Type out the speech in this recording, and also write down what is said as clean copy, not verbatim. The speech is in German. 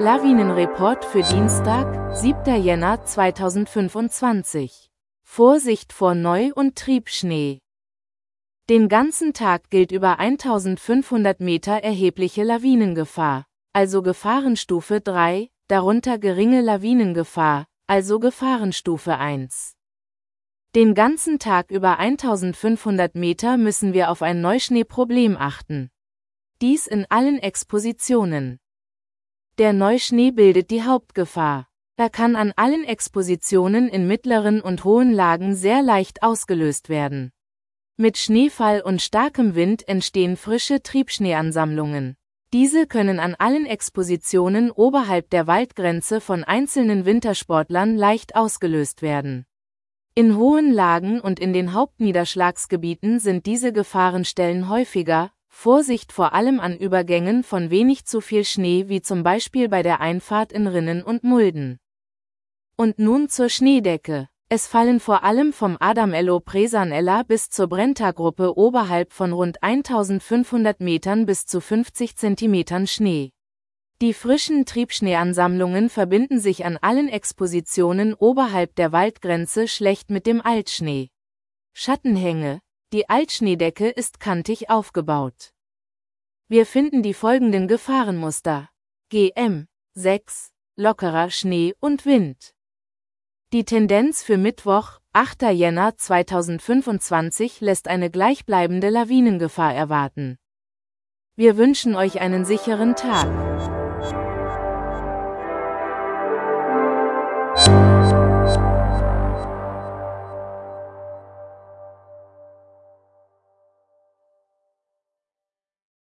Lawinenreport für Dienstag, 7. Jänner 2025. Vorsicht vor Neu- und Triebschnee. Den ganzen Tag gilt über 1500 Meter erhebliche Lawinengefahr, also Gefahrenstufe 3, darunter geringe Lawinengefahr, also Gefahrenstufe 1. Den ganzen Tag über 1500 Meter müssen wir auf ein Neuschneeproblem achten. Dies in allen Expositionen. Der Neuschnee bildet die Hauptgefahr. Er kann an allen Expositionen in mittleren und hohen Lagen sehr leicht ausgelöst werden. Mit Schneefall und starkem Wind entstehen frische Triebschneeansammlungen. Diese können an allen Expositionen oberhalb der Waldgrenze von einzelnen Wintersportlern leicht ausgelöst werden. In hohen Lagen und in den Hauptniederschlagsgebieten sind diese Gefahrenstellen häufiger. Vorsicht vor allem an Übergängen von wenig zu viel Schnee wie zum Beispiel bei der Einfahrt in Rinnen und Mulden. Und nun zur Schneedecke. Es fallen vor allem vom Adamello Presanella bis zur Brenta-Gruppe oberhalb von rund 1500 Metern bis zu 50 Zentimetern Schnee. Die frischen Triebschneeansammlungen verbinden sich an allen Expositionen oberhalb der Waldgrenze schlecht mit dem Altschnee. Schattenhänge. Die Altschneedecke ist kantig aufgebaut. Wir finden die folgenden Gefahrenmuster. GM 6, lockerer Schnee und Wind. Die Tendenz für Mittwoch, 8. Jänner 2025 lässt eine gleichbleibende Lawinengefahr erwarten. Wir wünschen euch einen sicheren Tag.